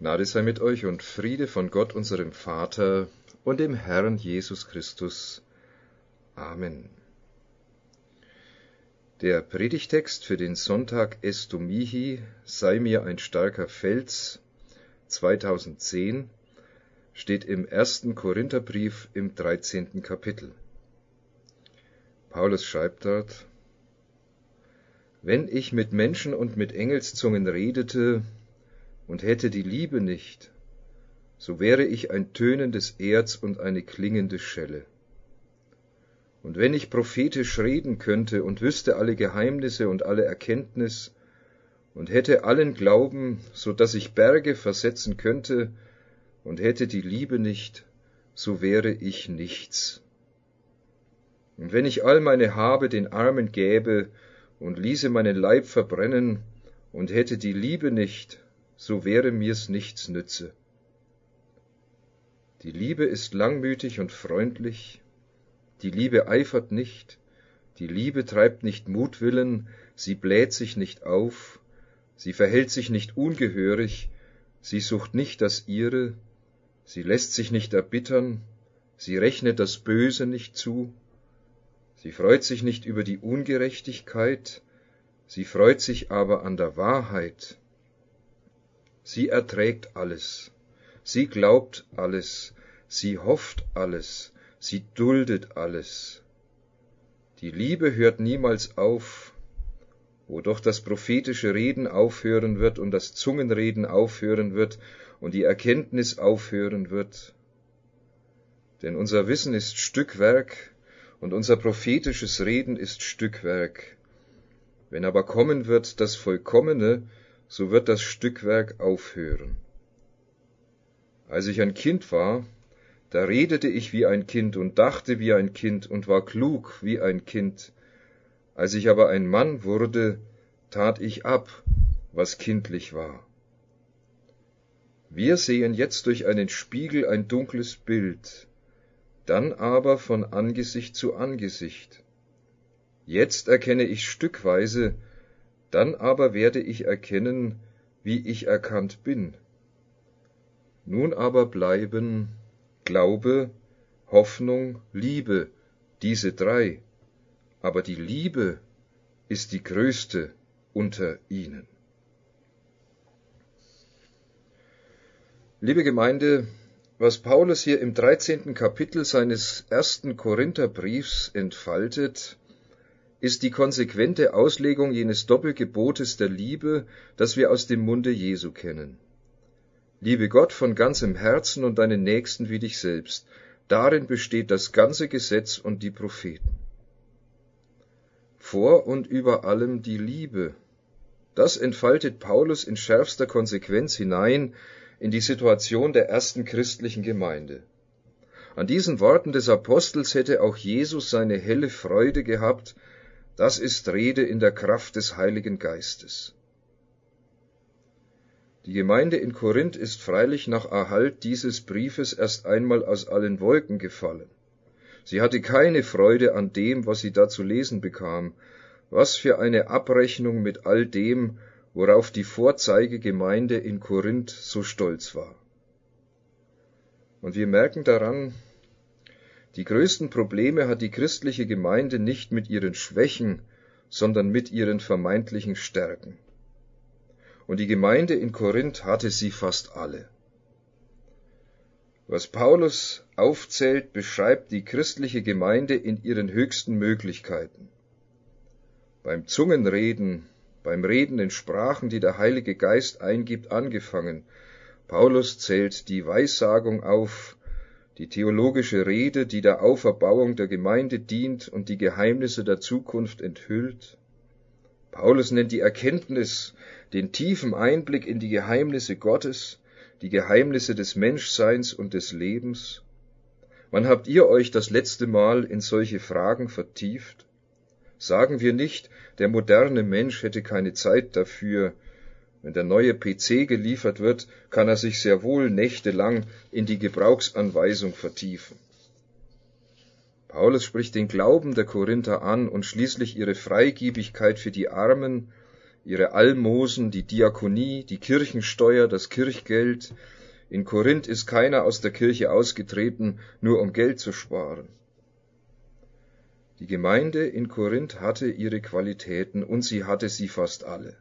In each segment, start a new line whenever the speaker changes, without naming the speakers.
Gnade sei mit euch und Friede von Gott, unserem Vater und dem Herrn Jesus Christus. Amen. Der Predigtext für den Sonntag Esto mihi, sei mir ein starker Fels, 2010, steht im 1. Korintherbrief im 13. Kapitel. Paulus schreibt dort: Wenn ich mit Menschen und mit Engelszungen redete und hätte die Liebe nicht, so wäre ich ein tönendes Erz und eine klingende Schelle. Und wenn ich prophetisch reden könnte und wüsste alle Geheimnisse und alle Erkenntnis und hätte allen Glauben, so dass ich Berge versetzen könnte und hätte die Liebe nicht, so wäre ich nichts. Und wenn ich all meine Habe den Armen gäbe und ließe meinen Leib verbrennen und hätte die Liebe nicht, so wäre mir's nichts nütze. Die Liebe ist langmütig und freundlich, die Liebe eifert nicht, die Liebe treibt nicht Mutwillen, sie bläht sich nicht auf, sie verhält sich nicht ungehörig, sie sucht nicht das Ihre, sie lässt sich nicht erbittern, sie rechnet das Böse nicht zu, sie freut sich nicht über die Ungerechtigkeit, sie freut sich aber an der Wahrheit. Sie erträgt alles, sie glaubt alles, sie hofft alles, sie duldet alles. Die Liebe hört niemals auf, wo doch das prophetische Reden aufhören wird und das Zungenreden aufhören wird und die Erkenntnis aufhören wird. Denn unser Wissen ist Stückwerk und unser prophetisches Reden ist Stückwerk. Wenn aber kommen wird das Vollkommene, so wird das Stückwerk aufhören. Als ich ein Kind war, da redete ich wie ein Kind und dachte wie ein Kind und war klug wie ein Kind. Als ich aber ein Mann wurde, tat ich ab, was kindlich war. Wir sehen jetzt durch einen Spiegel ein dunkles Bild, dann aber von Angesicht zu Angesicht. Jetzt erkenne ich stückweise, dann aber werde ich erkennen, wie ich erkannt bin. Nun aber bleiben Glaube, Hoffnung, Liebe, diese drei, aber die Liebe ist die größte unter ihnen. Liebe Gemeinde, was Paulus hier im 13. Kapitel seines 1. Korintherbriefs entfaltet, ist die konsequente Auslegung jenes Doppelgebotes der Liebe, das wir aus dem Munde Jesu kennen. Liebe Gott von ganzem Herzen und deinen Nächsten wie dich selbst. Darin besteht das ganze Gesetz und die Propheten. Vor und über allem die Liebe. Das entfaltet Paulus in schärfster Konsequenz hinein in die Situation der ersten christlichen Gemeinde. An diesen Worten des Apostels hätte auch Jesus seine helle Freude gehabt. Das ist Rede in der Kraft des Heiligen Geistes. Die Gemeinde in Korinth ist freilich nach Erhalt dieses Briefes erst einmal aus allen Wolken gefallen. Sie hatte keine Freude an dem, was sie da zu lesen bekam. Was für eine Abrechnung mit all dem, worauf die Vorzeigegemeinde in Korinth so stolz war. Und wir merken daran, die größten Probleme hat die christliche Gemeinde nicht mit ihren Schwächen, sondern mit ihren vermeintlichen Stärken. Und die Gemeinde in Korinth hatte sie fast alle. Was Paulus aufzählt, beschreibt die christliche Gemeinde in ihren höchsten Möglichkeiten. Beim Zungenreden, beim Reden in Sprachen, die der Heilige Geist eingibt, angefangen. Paulus zählt die Weissagung auf, die theologische Rede, die der Auferbauung der Gemeinde dient und die Geheimnisse der Zukunft enthüllt. Paulus nennt die Erkenntnis, den tiefen Einblick in die Geheimnisse Gottes, die Geheimnisse des Menschseins und des Lebens. Wann habt ihr euch das letzte Mal in solche Fragen vertieft? Sagen wir nicht, der moderne Mensch hätte keine Zeit dafür. Wenn der neue PC geliefert wird, kann er sich sehr wohl nächtelang in die Gebrauchsanweisung vertiefen. Paulus spricht den Glauben der Korinther an und schließlich ihre Freigebigkeit für die Armen, ihre Almosen, die Diakonie, die Kirchensteuer, das Kirchgeld. In Korinth ist keiner aus der Kirche ausgetreten, nur um Geld zu sparen. Die Gemeinde in Korinth hatte ihre Qualitäten und sie hatte sie fast alle.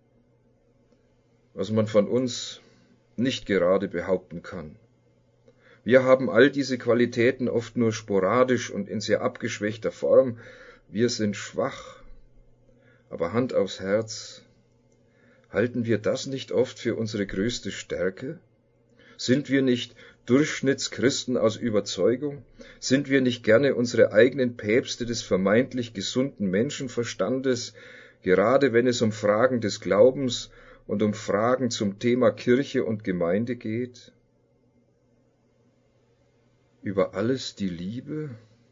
Was man von uns nicht gerade behaupten kann. Wir haben all diese Qualitäten oft nur sporadisch und in sehr abgeschwächter Form. Wir sind schwach. Aber Hand aufs Herz, halten wir das nicht oft für unsere größte Stärke? Sind wir nicht Durchschnittschristen aus Überzeugung? Sind wir nicht gerne unsere eigenen Päpste des vermeintlich gesunden Menschenverstandes, gerade wenn es um Fragen des Glaubens und um Fragen zum Thema Kirche und Gemeinde geht? Über alles die Liebe?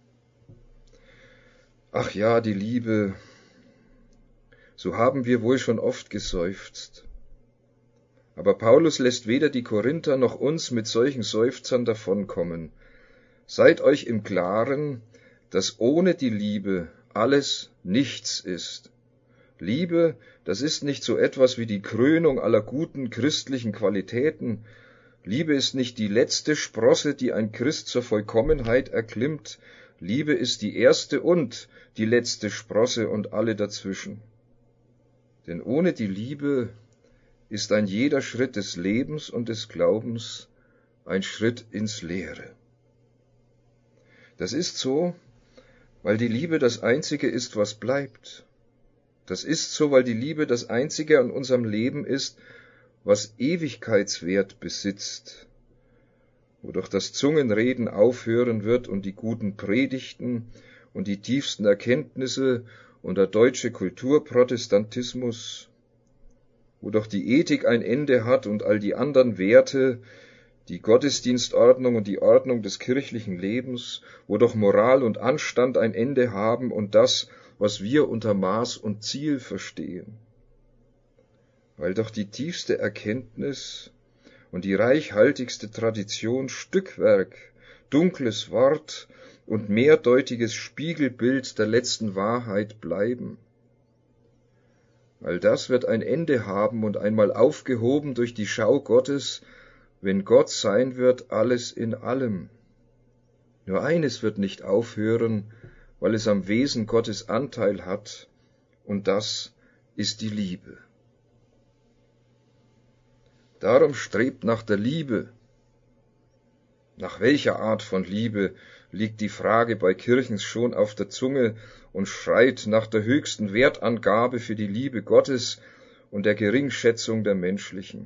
Ach ja, die Liebe, so haben wir wohl schon oft geseufzt. Aber Paulus lässt weder die Korinther noch uns mit solchen Seufzern davonkommen. Seid euch im Klaren, dass ohne die Liebe alles nichts ist. Liebe, das ist nicht so etwas wie die Krönung aller guten christlichen Qualitäten. Liebe ist nicht die letzte Sprosse, die ein Christ zur Vollkommenheit erklimmt. Liebe ist die erste und die letzte Sprosse und alle dazwischen. Denn ohne die Liebe ist ein jeder Schritt des Lebens und des Glaubens ein Schritt ins Leere. Das ist so, weil die Liebe das Einzige ist, was bleibt. Das ist so, weil die Liebe das Einzige an unserem Leben ist, was Ewigkeitswert besitzt, wodurch das Zungenreden aufhören wird und die guten Predigten und die tiefsten Erkenntnisse und der deutsche Kulturprotestantismus, wo doch die Ethik ein Ende hat und all die anderen Werte, die Gottesdienstordnung und die Ordnung des kirchlichen Lebens, wo doch Moral und Anstand ein Ende haben und das, was wir unter Maß und Ziel verstehen. Weil doch die tiefste Erkenntnis und die reichhaltigste Tradition Stückwerk, dunkles Wort und mehrdeutiges Spiegelbild der letzten Wahrheit bleiben. All das wird ein Ende haben und einmal aufgehoben durch die Schau Gottes, wenn Gott sein wird, alles in allem. Nur eines wird nicht aufhören, weil es am Wesen Gottes Anteil hat, und das ist die Liebe. Darum strebt nach der Liebe. Nach welcher Art von Liebe liegt die Frage bei Kirchens schon auf der Zunge und schreit nach der höchsten Wertangabe für die Liebe Gottes und der Geringschätzung der menschlichen.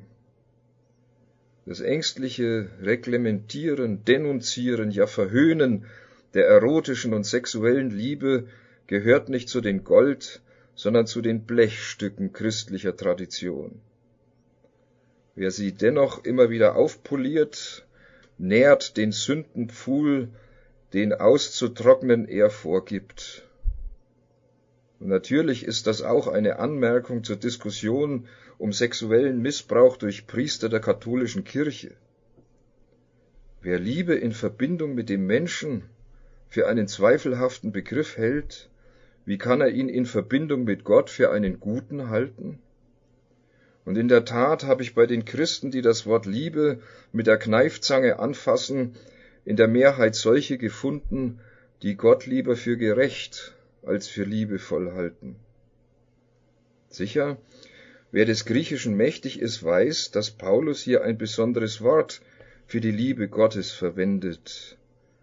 Das ängstliche Reglementieren, Denunzieren, ja Verhöhnen der erotischen und sexuellen Liebe gehört nicht zu den Gold, sondern zu den Blechstücken christlicher Tradition. Wer sie dennoch immer wieder aufpoliert, nährt den Sündenpfuhl, den auszutrocknen er vorgibt. Und natürlich ist das auch eine Anmerkung zur Diskussion um sexuellen Missbrauch durch Priester der katholischen Kirche. Wer Liebe in Verbindung mit dem Menschen für einen zweifelhaften Begriff hält, wie kann er ihn in Verbindung mit Gott für einen guten halten? Und in der Tat habe ich bei den Christen, die das Wort Liebe mit der Kneifzange anfassen, in der Mehrheit solche gefunden, die Gott lieber für gerecht als für liebevoll halten. Sicher, wer des Griechischen mächtig ist, weiß, dass Paulus hier ein besonderes Wort für die Liebe Gottes verwendet.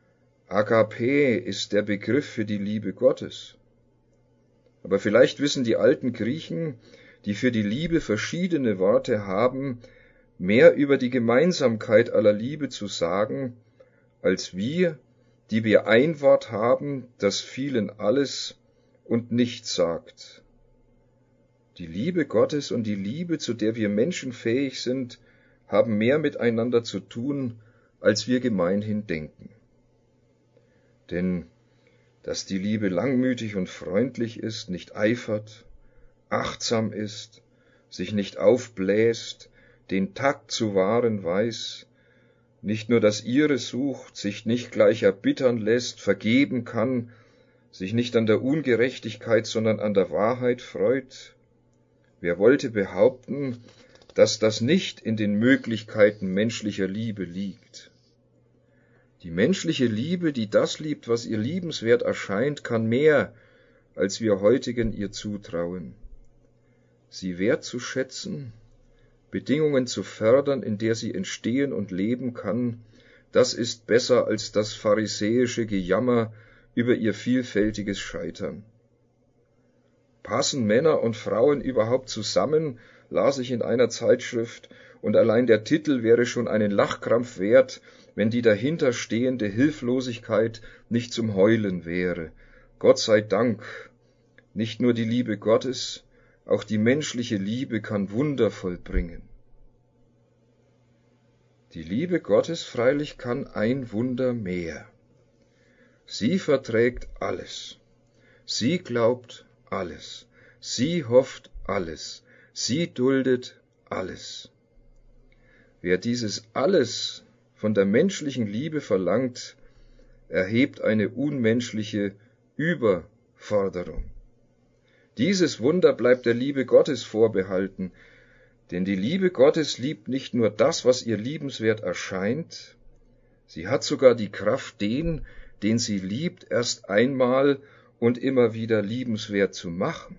Agape ist der Begriff für die Liebe Gottes. Aber vielleicht wissen die alten Griechen, die für die Liebe verschiedene Worte haben, mehr über die Gemeinsamkeit aller Liebe zu sagen, als wir, die wir ein Wort haben, das vielen alles und nichts sagt. Die Liebe Gottes und die Liebe, zu der wir Menschen fähig sind, haben mehr miteinander zu tun, als wir gemeinhin denken. Denn dass die Liebe langmütig und freundlich ist, nicht eifert, achtsam ist, sich nicht aufbläst, den Takt zu wahren weiß, nicht nur das Ihre sucht, sich nicht gleich erbittern lässt, vergeben kann, sich nicht an der Ungerechtigkeit, sondern an der Wahrheit freut. Wer wollte behaupten, dass das nicht in den Möglichkeiten menschlicher Liebe liegt? Die menschliche Liebe, die das liebt, was ihr liebenswert erscheint, kann mehr, als wir heutigen ihr zutrauen. Sie wertzuschätzen, Bedingungen zu fördern, in der sie entstehen und leben kann, das ist besser als das pharisäische Gejammer über ihr vielfältiges Scheitern. Passen Männer und Frauen überhaupt zusammen, las ich in einer Zeitschrift, und allein der Titel wäre schon einen Lachkrampf wert, wenn die dahinterstehende Hilflosigkeit nicht zum Heulen wäre. Gott sei Dank, nicht nur die Liebe Gottes, auch die menschliche Liebe kann Wunder vollbringen. Die Liebe Gottes freilich kann ein Wunder mehr. Sie verträgt alles. Sie glaubt alles. Sie hofft alles. Sie duldet alles. Wer dieses alles von der menschlichen Liebe verlangt, erhebt eine unmenschliche Überforderung. Dieses Wunder bleibt der Liebe Gottes vorbehalten, denn die Liebe Gottes liebt nicht nur das, was ihr liebenswert erscheint, sie hat sogar die Kraft, den sie liebt, erst einmal und immer wieder liebenswert zu machen.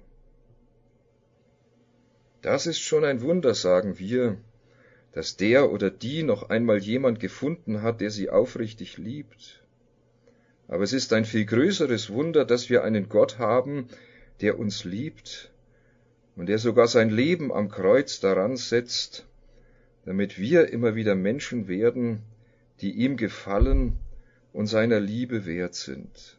Das ist schon ein Wunder, sagen wir, dass der oder die noch einmal jemand gefunden hat, der sie aufrichtig liebt. Aber es ist ein viel größeres Wunder, dass wir einen Gott haben, der uns liebt und der sogar sein Leben am Kreuz daran setzt, damit wir immer wieder Menschen werden, die ihm gefallen und seiner Liebe wert sind.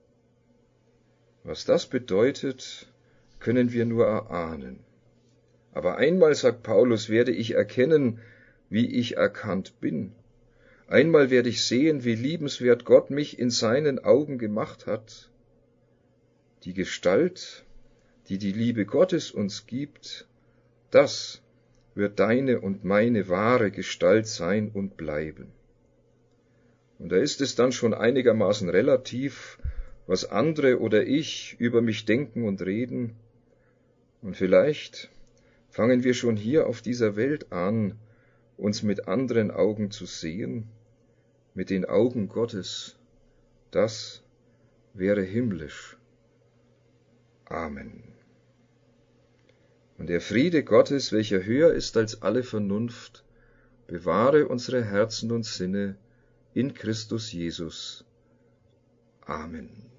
Was das bedeutet, können wir nur erahnen. Aber einmal, sagt Paulus, werde ich erkennen, wie ich erkannt bin. Einmal werde ich sehen, wie liebenswert Gott mich in seinen Augen gemacht hat. Die Gestalt, die die Liebe Gottes uns gibt, das wird deine und meine wahre Gestalt sein und bleiben. Und da ist es dann schon einigermaßen relativ, was andere oder ich über mich denken und reden. Und vielleicht fangen wir schon hier auf dieser Welt an, uns mit anderen Augen zu sehen, mit den Augen Gottes. Das wäre himmlisch. Amen. Und der Friede Gottes, welcher höher ist als alle Vernunft, bewahre unsere Herzen und Sinne in Christus Jesus. Amen.